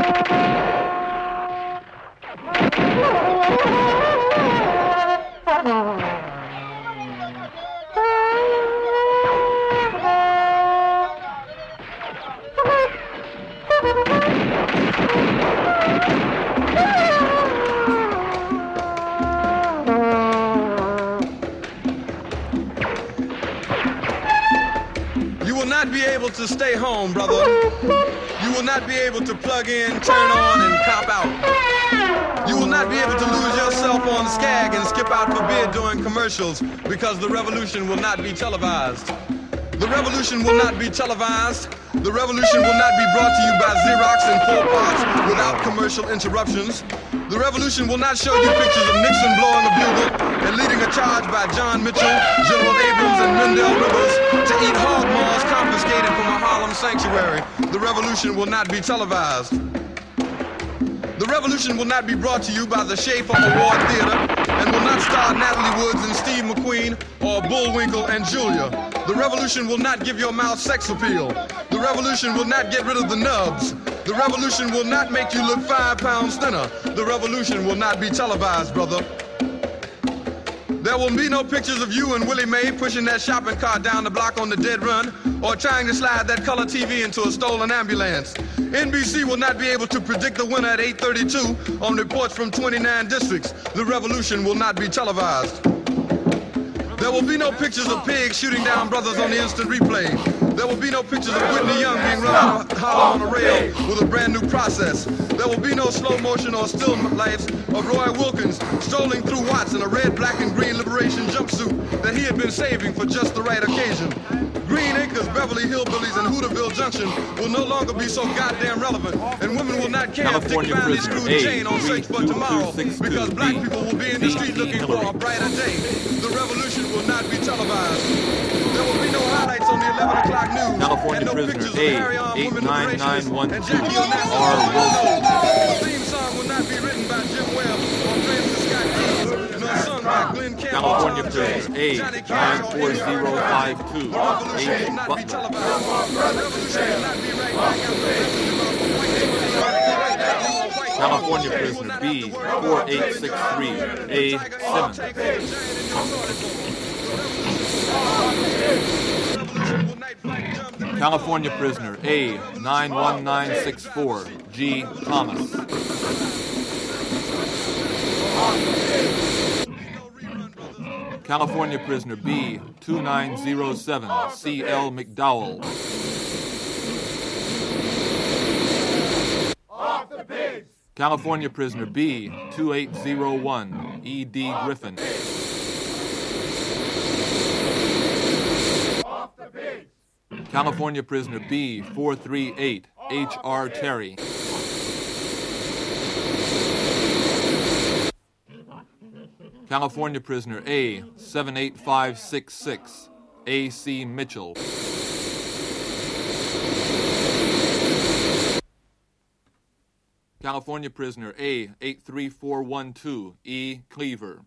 To stay home, brother. You will not be able to plug in, turn on, and cop out. You will not be able to lose yourself on Skag and skip out for beer during commercials because the revolution will not be televised. The revolution will not be televised. The revolution will not be brought to you by Xerox in 4 parts without commercial interruptions. The revolution will not show you pictures of Nixon blowing a bugle and leading a charge by John Mitchell, General Abrams, and Mendel Rivers to eat hog maws confiscated from a Harlem sanctuary. The revolution will not be televised. The revolution will not be brought to you by the Schaefer Award Theater and will not star Natalie Woods and Steve McQueen or Bullwinkle and Julia. The revolution will not give your mouth sex appeal. The revolution will not get rid of the nubs. The revolution will not make you look 5 pounds thinner. The revolution will not be televised, brother. There will be no pictures of you and Willie Mae pushing that shopping cart down the block on the dead run or trying to slide that color TV into a stolen ambulance. NBC will not be able to predict the winner at 8:32 on reports from 29 districts. The revolution will not be televised. There will be no pictures of pigs shooting down brothers on the instant replay. There will be no pictures of Whitney Young being run out of Harlem on a rail with a brand new process. There will be no slow motion or still lifes of Roy Wilkins strolling through Watts in a red, black, and green liberation jumpsuit that he had been saving for just the right occasion. Green Acres, Beverly Hillbillies, and Hooterville Junction will no longer be so goddamn relevant, and women will not care if Dick finally screwed the chain on Search for Tomorrow because black people will be in the street looking for a brighter day. The revolution will not be televised. There will be no highlights on the 11 o'clock news. California and no prisoner pictures of carry-on women liberationists A89912 and Jackie Onassis. R. Wilson. The theme song will not be written by Jim Webb or Francis Scott Keys, nor sung by Glenn Campbell. California prisoner A94052 The revolution will not be televised. The revolution will not be right back after the message about the white people. California prisoner B4863 A7. California prisoner A91964 G. Thomas. California prisoner B2907 C.L. McDowell. Off the pigs! California prisoner B2801 E.D. Griffin. Off the pigs! California prisoner B438 H.R. Terry. California prisoner A78566 A.C. Mitchell. California prisoner A83412 E. Cleaver.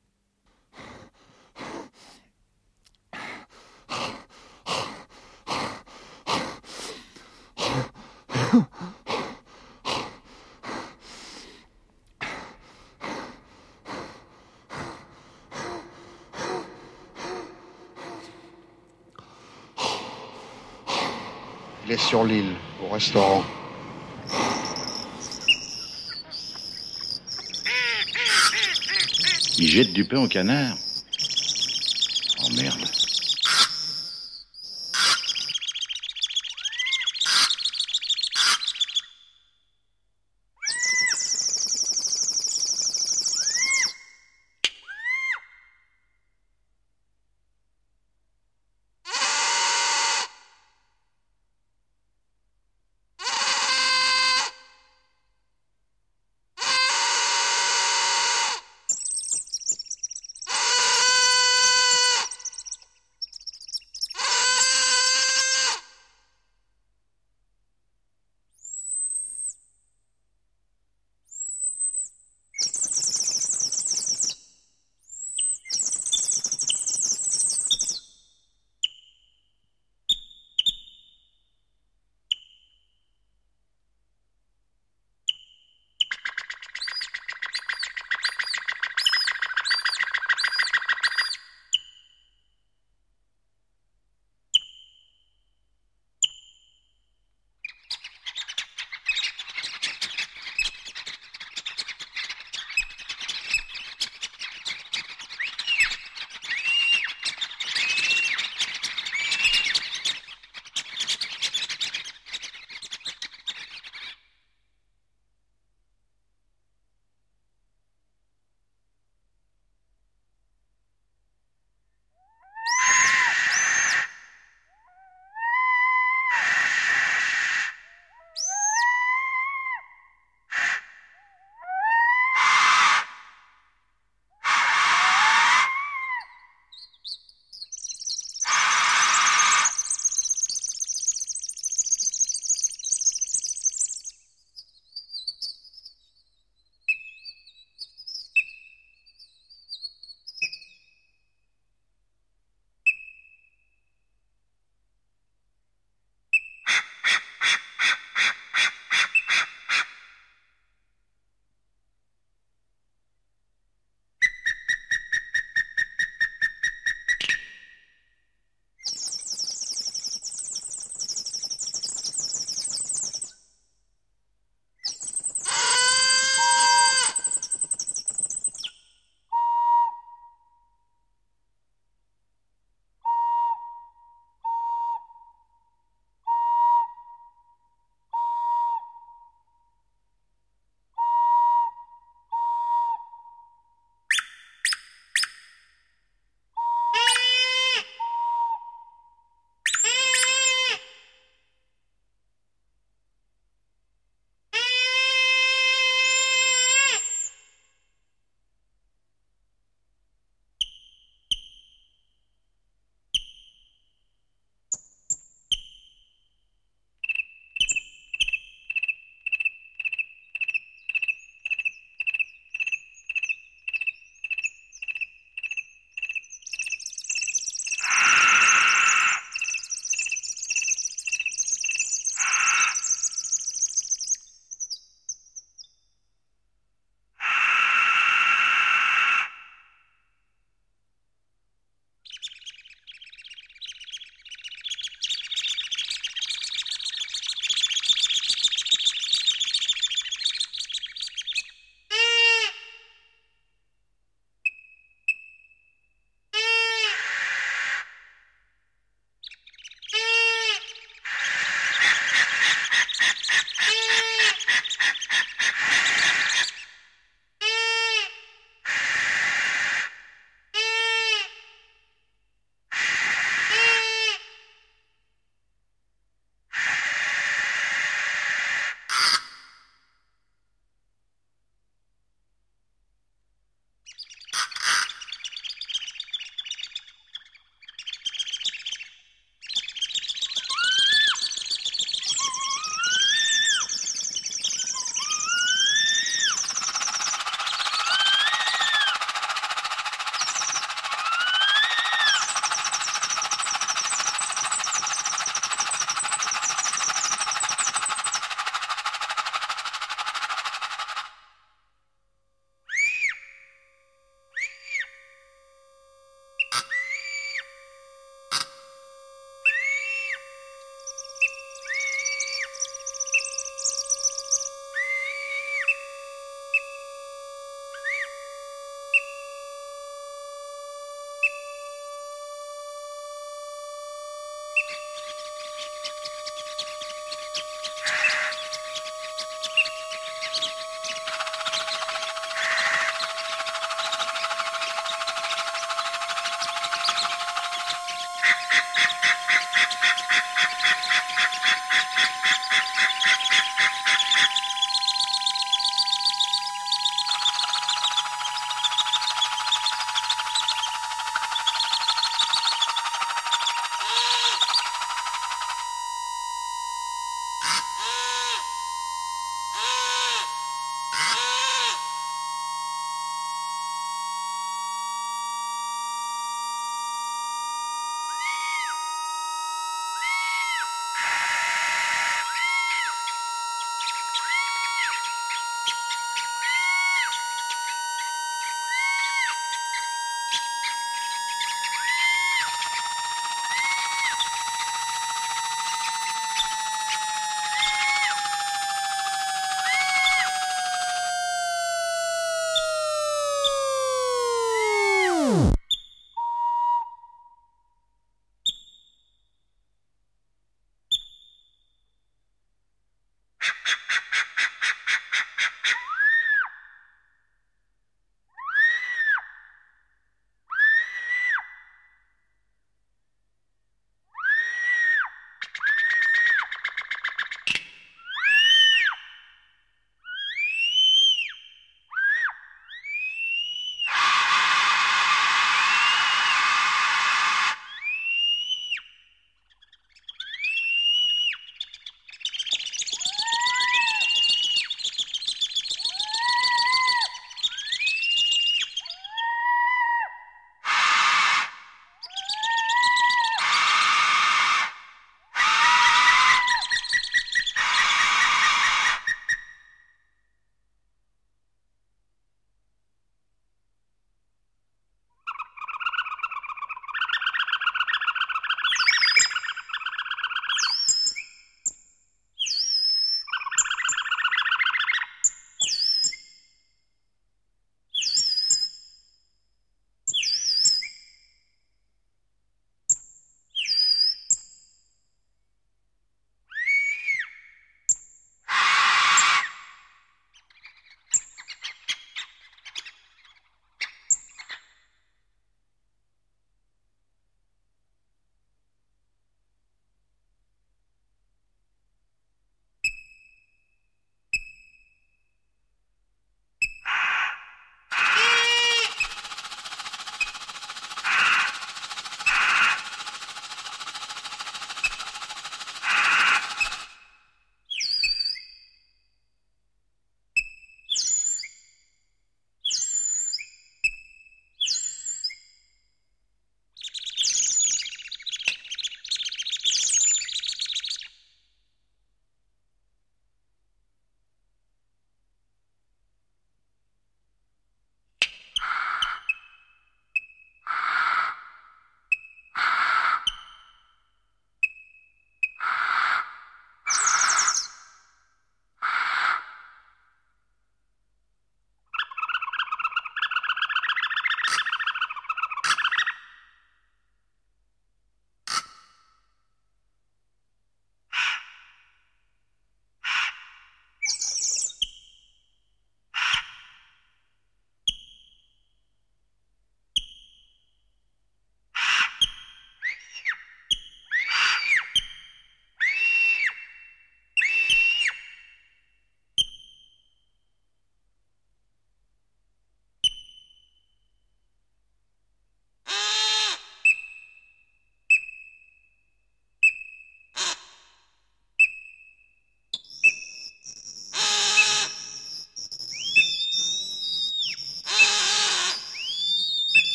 Il est sur l'île, au restaurant. Il jette du pain au canard. Oh merde.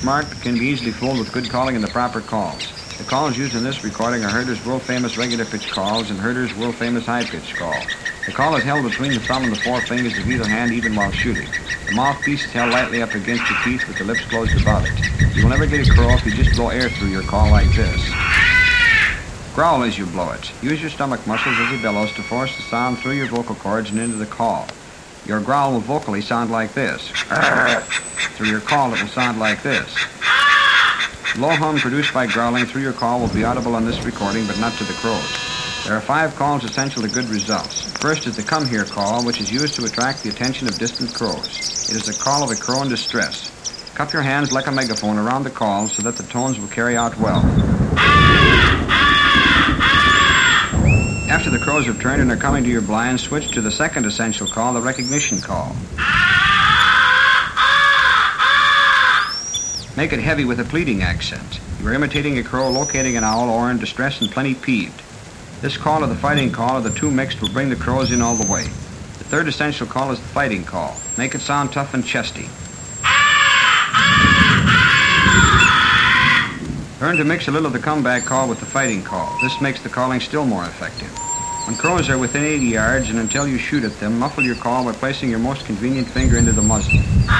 smart but can be easily fooled with good calling and the proper calls. The calls used in this recording are Herder's world-famous regular pitch calls and Herder's world-famous high-pitch call. The call is held between the thumb and the four fingers of either hand even while shooting. The mouthpiece is held lightly up against your teeth with the lips closed above it. You will never get a crow if you just blow air through your call like this. Growl as you blow it. Use your stomach muscles as he bellows to force the sound through your vocal cords and into the call. Your growl will vocally sound like this. Through your call it will sound like this. The low hum produced by growling through your call will be audible on this recording, but not to the crows. There are 5 calls essential to good results. First is the come here call, which is used to attract the attention of distant crows. It is a call of a crow in distress. Cup your hands like a megaphone around the call so that the tones will carry out well. After the crows have turned and are coming to your blind, switch to the second essential call, the recognition call. Make it heavy with a pleading accent. You are imitating a crow locating an owl or in distress and plenty peeved. This call or the fighting call or the two mixed will bring the crows in all the way. The third essential call is the fighting call. Make it sound tough and chesty. Learn to mix a little of the comeback call with the fighting call. This makes the calling still more effective. When crows are within 80 yards and until you shoot at them, muffle your call by placing your most convenient finger into the muzzle.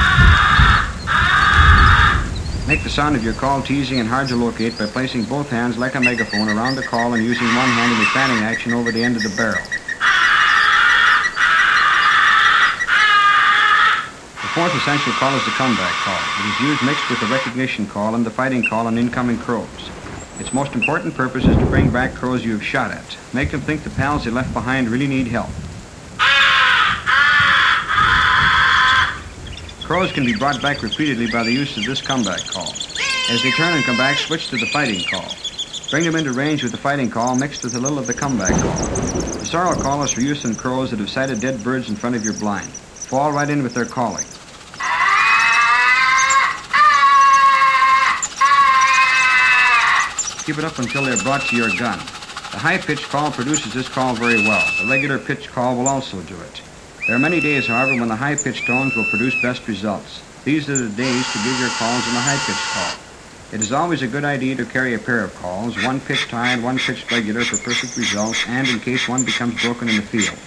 Make the sound of your call teasing and hard to locate by placing both hands like a megaphone around the call and using one hand in a fanning action over the end of the barrel. The fourth essential call is the comeback call. It is used mixed with the recognition call and the fighting call on incoming crows. Its most important purpose is to bring back crows you have shot at. Make them think the pals they left behind really need help. Crows can be brought back repeatedly by the use of this comeback call. As they turn and come back, switch to the fighting call. Bring them into range with the fighting call mixed with a little of the comeback call. The sorrel call is for use in crows that have sighted dead birds in front of your blind. Fall right in with their calling. Keep it up until they're brought to your gun. The high-pitched call produces this call very well. The regular pitch call will also do it. There are many days, however, when the high-pitched tones will produce best results. These are the days to give your calls in the high-pitched call. It is always a good idea to carry a pair of calls, one pitched high and one pitched regular for perfect results and in case one becomes broken in the field.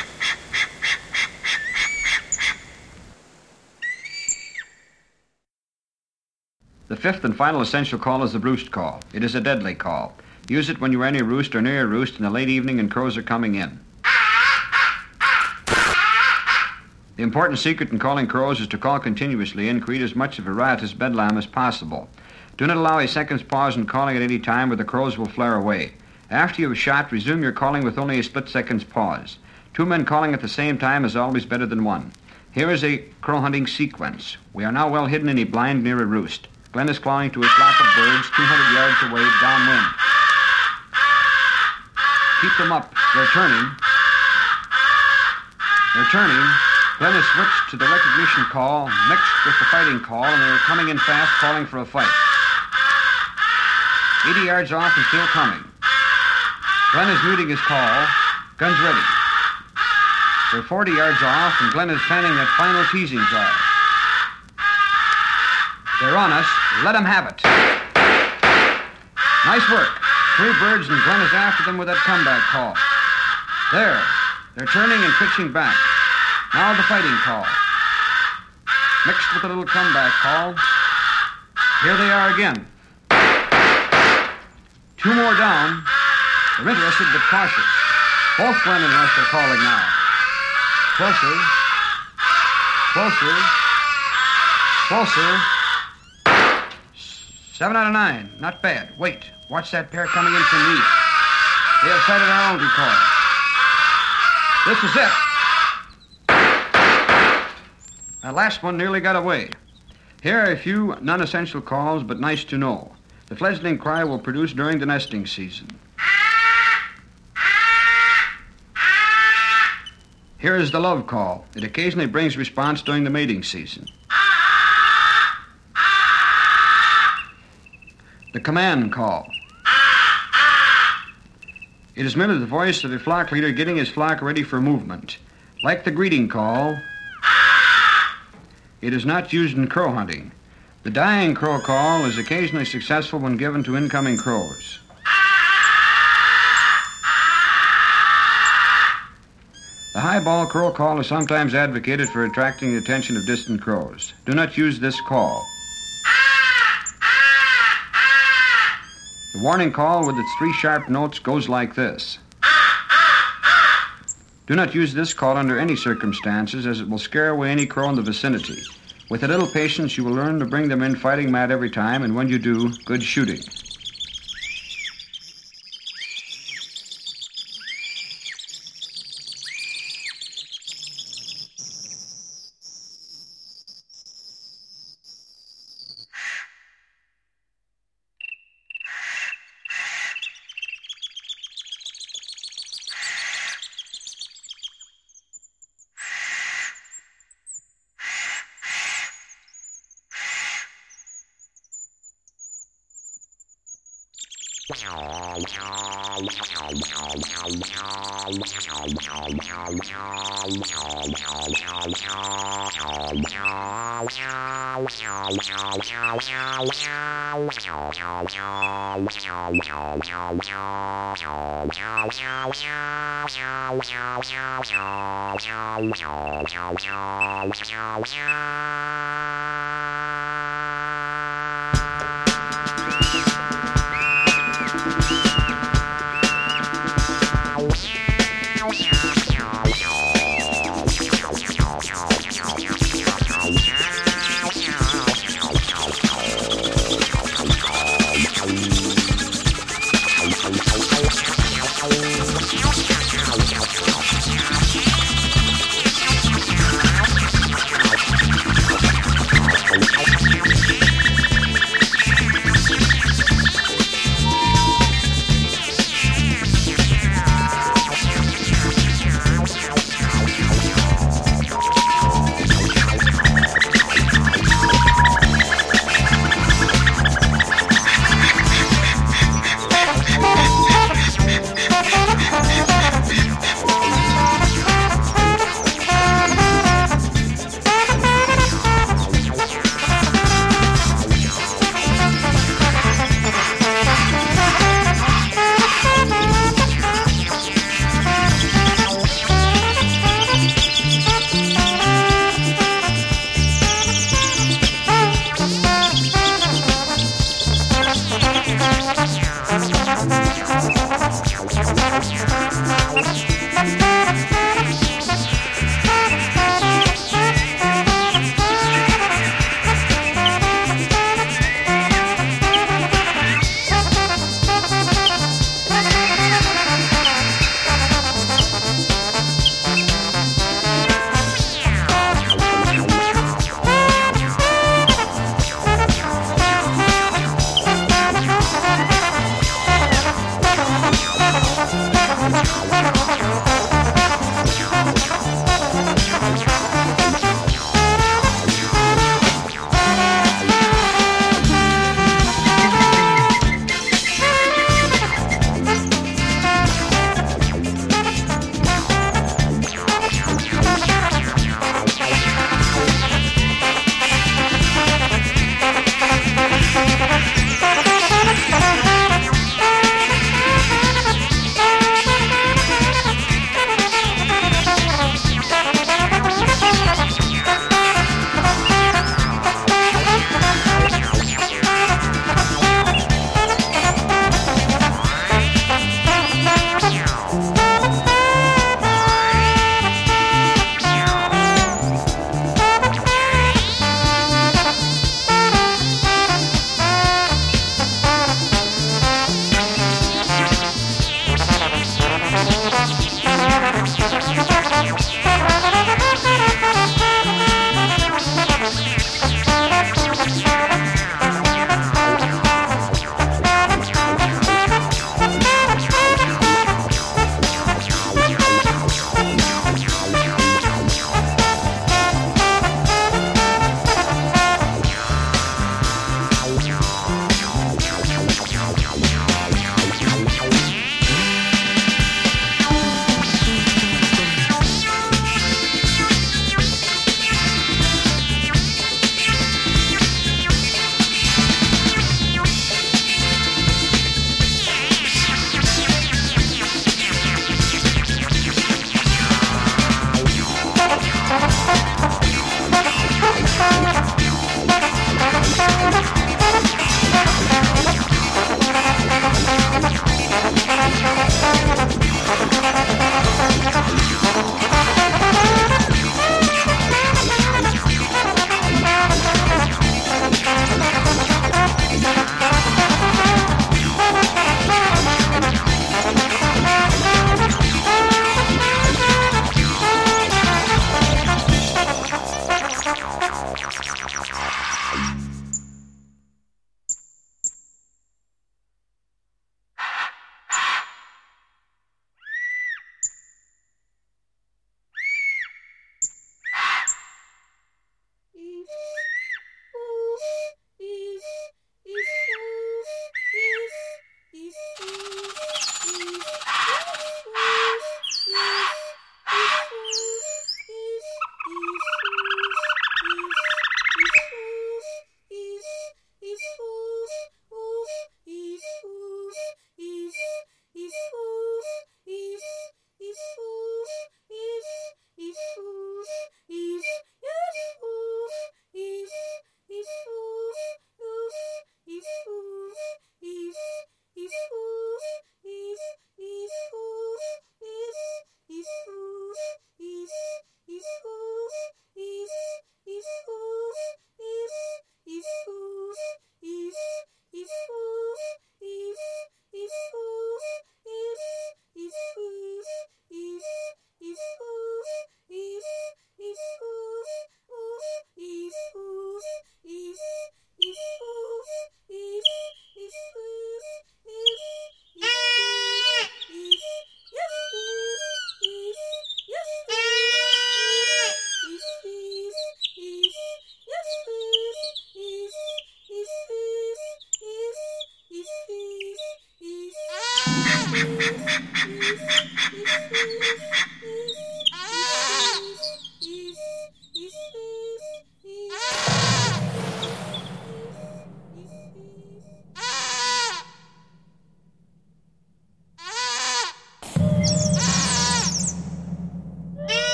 The fifth and final essential call is the roost call. It is a deadly call. Use it when you are in a roost or near a roost in the late evening and crows are coming in. The important secret in calling crows is to call continuously and create as much of a riotous bedlam as possible. Do not allow a second's pause in calling at any time or the crows will flare away. After you have shot, resume your calling with only a split second's pause. 2 men calling at the same time is always better than 1. Here is a crow hunting sequence. We are now well hidden in a blind near a roost. Glenn is calling to a flock of birds 200 yards away downwind. Keep them up. They're turning. They're turning. Glenn has switched to the recognition call, mixed with the fighting call, and they're coming in fast, calling for a fight. 80 yards off and still coming. Glenn is muting his call. Gun's ready. They're 40 yards off, and Glenn is fanning that final teasing drive. They're on us. Let them have it. Nice work. 3 birds, and Glenn is after them with that comeback call. There. They're turning and pitching back. Now the fighting call. Mixed with a little comeback call. Here they are again. 2 more down. They're interested but cautious. Both Glenn and Russ are calling now. Closer. Closer. Closer. 7 out of 9. Not bad. Wait. Watch that pair coming in from the east. They have sighted our own decoy. This is it. That last one nearly got away. Here are a few non-essential calls, but nice to know. The fledgling cry will produce during the nesting season. Here is the love call. It occasionally brings response during the mating season. The command call. It is merely the voice of a flock leader getting his flock ready for movement. Like the greeting call, it is not used in crow hunting. The dying crow call is occasionally successful when given to incoming crows. The highball crow call is sometimes advocated for attracting the attention of distant crows. Do not use this call. The warning call with its 3 sharp notes goes like this. Do not use this call under any circumstances, as it will scare away any crow in the vicinity. With a little patience, you will learn to bring them in fighting mad every time, and when you do, good shooting.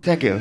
Thank you.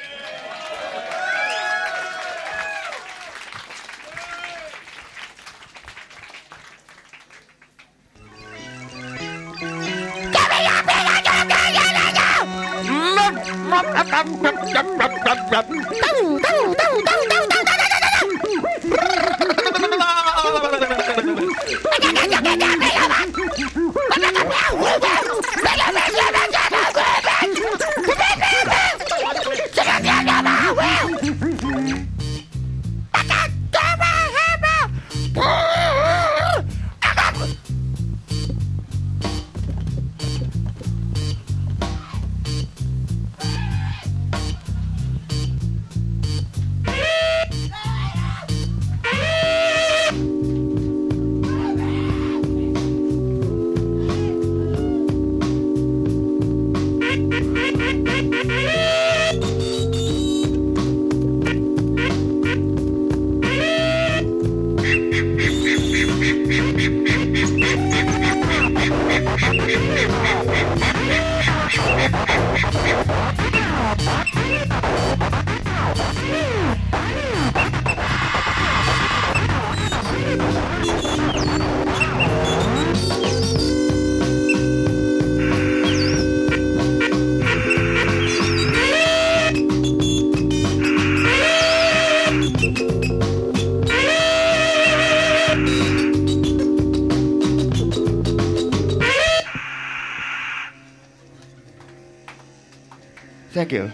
Thank you.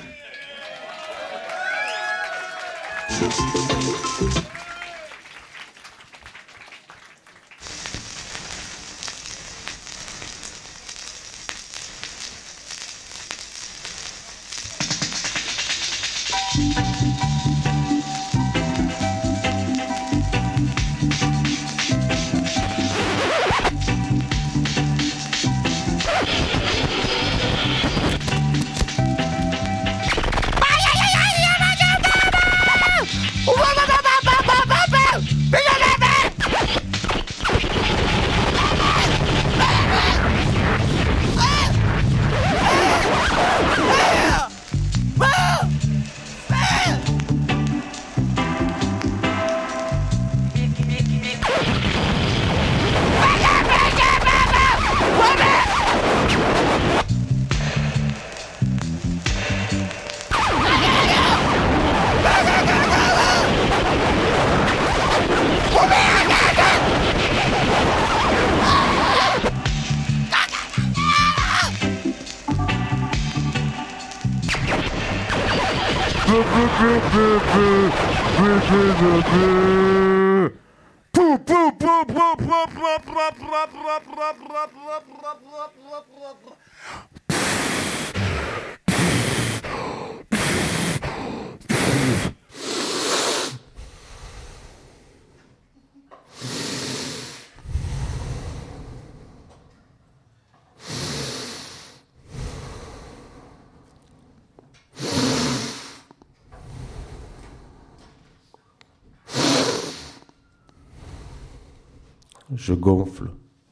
Je gonfle.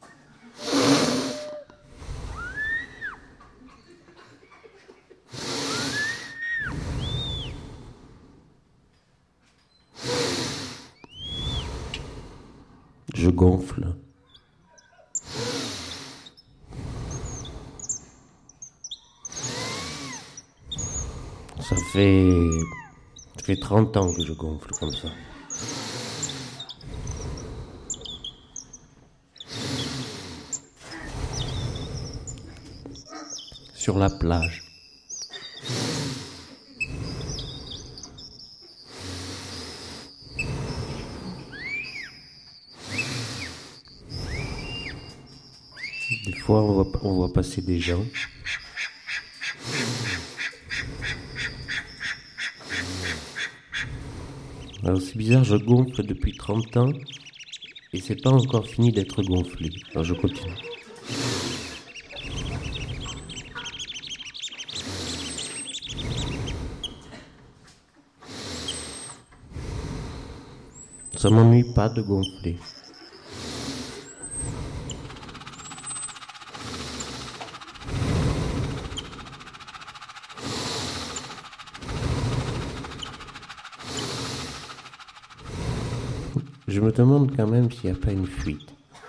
Je gonfle. Ça fait 30 ans que je gonfle comme ça. Sur la plage. Des fois, on voit passer des gens. Alors c'est bizarre, je gonfle depuis 30 ans et c'est pas encore fini d'être gonflé. Alors je continue. Ça m'ennuie pas de gonfler. je me demande quand même s'il n'y a pas une fuite.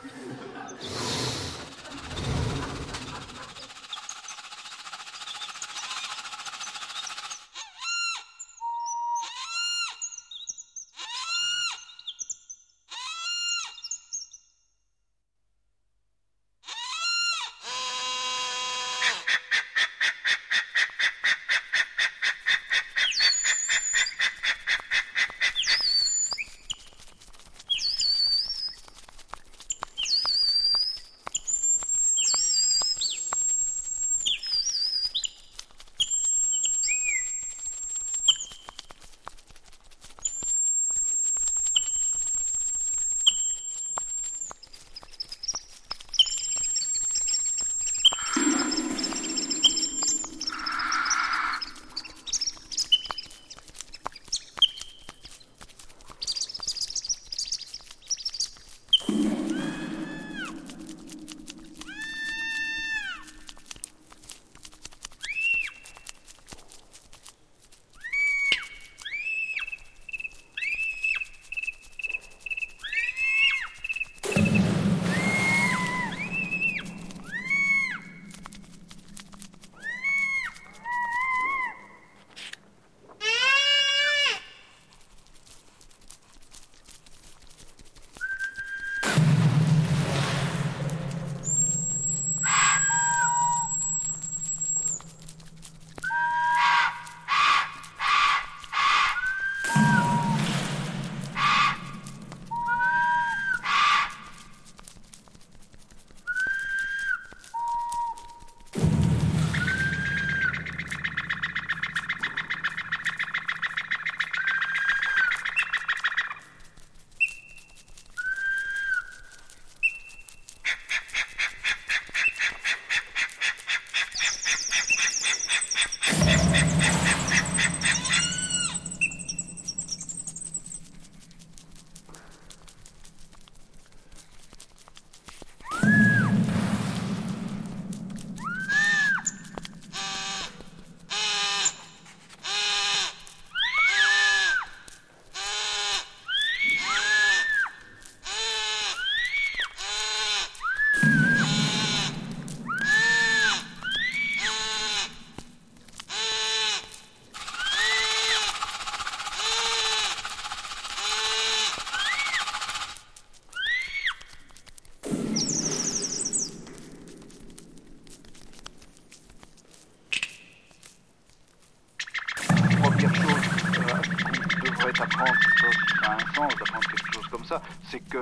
C'est que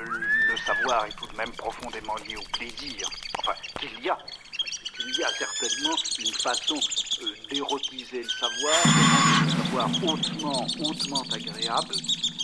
le savoir est tout de même profondément lié au plaisir. Enfin, qu'il y a certainement une façon d'érotiser le savoir, de rendre le savoir hautement agréable.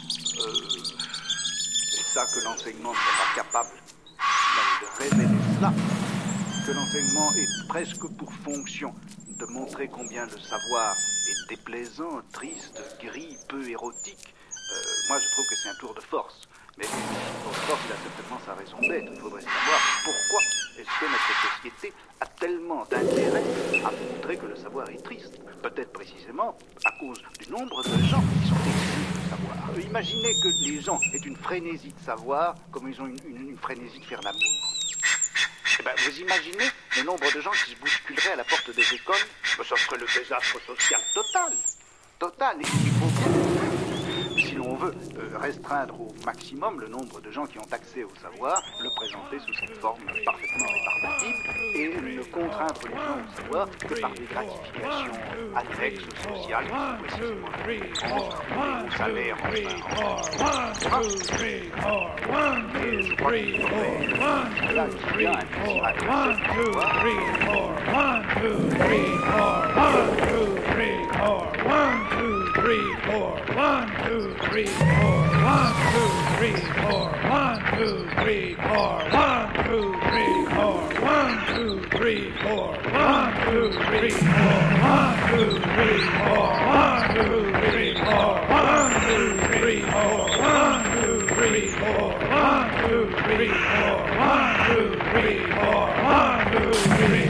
C'est ça que l'enseignement ne soit pas capable même de révéler cela. Que l'enseignement est presque pour fonction de montrer combien le savoir est déplaisant, triste, gris, peu érotique. Moi, je trouve que c'est un tour de force. Mais le tour de force, il a certainement sa raison d'être. Il faudrait savoir pourquoi est-ce que notre société a tellement d'intérêt à montrer que le savoir est triste. Peut-être précisément à cause du nombre de gens qui sont exclus de savoir. Imaginez que les gens aient une frénésie de savoir comme ils ont une frénésie de faire l'amour. Eh ben, vous imaginez le nombre de gens qui se bousculeraient à la porte des écoles? Ce serait le désastre social total. Et il faut, si l'on veut, restreindre au maximum le nombre de gens qui ont accès au savoir, le présenter sous cette forme parfaitement répartible et ne contraindre les gens au savoir que par des gratifications annexes sociales qui sont précisément au salaire Three, four, 1, 2, 3, 4, 1, 2, 3.